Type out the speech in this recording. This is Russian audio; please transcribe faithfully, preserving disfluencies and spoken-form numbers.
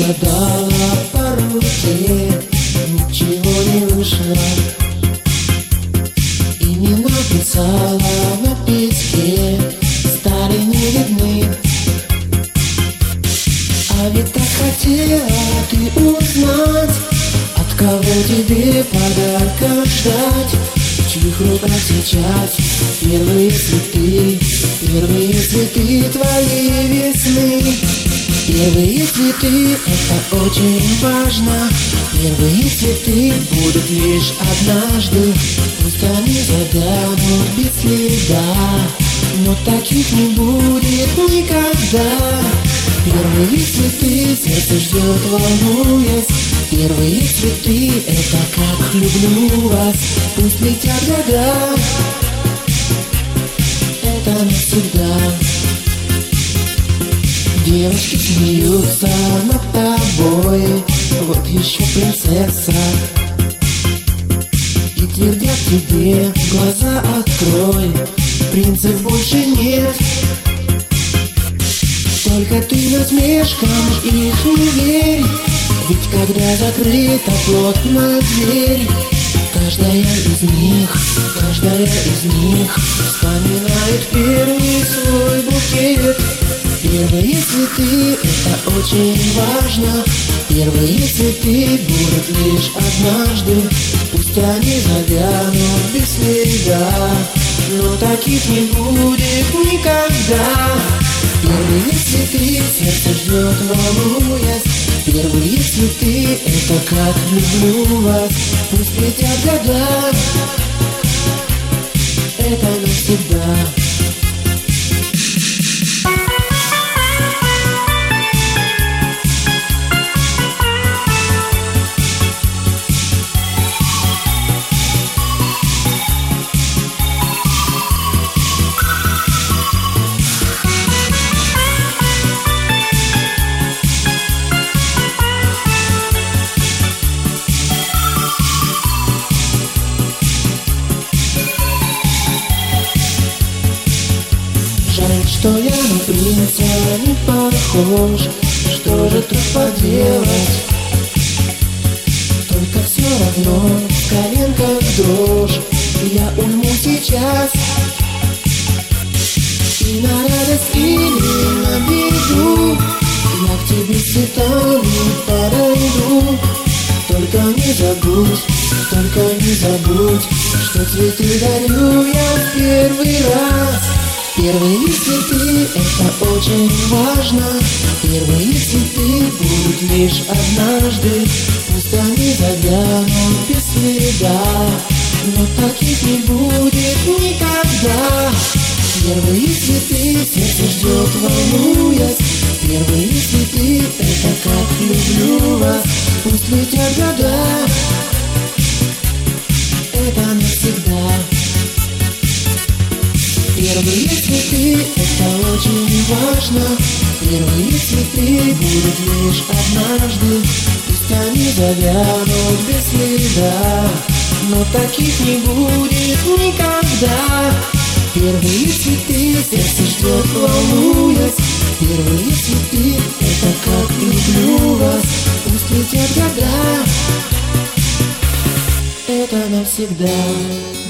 Угадала по руке, ничего не вышло, имена писала на песке, стали не видны. А ведь так хотела ты узнать, от кого тебе подарка ждать, в чьих руках сейчас первые цветы, первые цветы твоей весны. Первые цветы — это очень важно, первые цветы будут лишь однажды, пусть они завянут без следа, но таких не будет никогда. Первые цветы сердце ждет, волнуясь, первые цветы — это как люблю вас, пусть летят года, это навсегда. Девочки смеются над тобой, вот еще принцесса, и твердят тебе: глаза открой, принцев больше нет. Только ты насмешкам их не верь, ведь когда закрыта плотно дверь, каждая из них, каждая из них вспоминает первый свой букет. Первые цветы — это очень важно, первые цветы будут лишь однажды, пусть они завянут без следа, но таких не будет никогда. Первые цветы сердце ждет, волнуясь, первые цветы — это как люблю вас, пусть летят года, это навсегда. Жаль, что я на принца не похож, что же тут поделать? Только все равно в коленках дрожь, я уйму сейчас. И на радость или на беду я к тебе с цветами подойду. Только не забудь, только не забудь, что цветы дарю я в первый раз. Первые цветы — это очень важно, первые цветы будут лишь однажды, пусть они завянут без следа, но таких не будет никогда. Первые цветы сердце ждет, волнуясь, первые цветы — это как люблю вас, пусть летят года, это навсегда. Первые цветы — это очень важно, первые цветы будут лишь однажды, пусть они завянут без следа, но таких не будет никогда. Первые цветы сердце ждет, волнуясь, первые цветы — это как люблю вас, пусть летят года, это навсегда.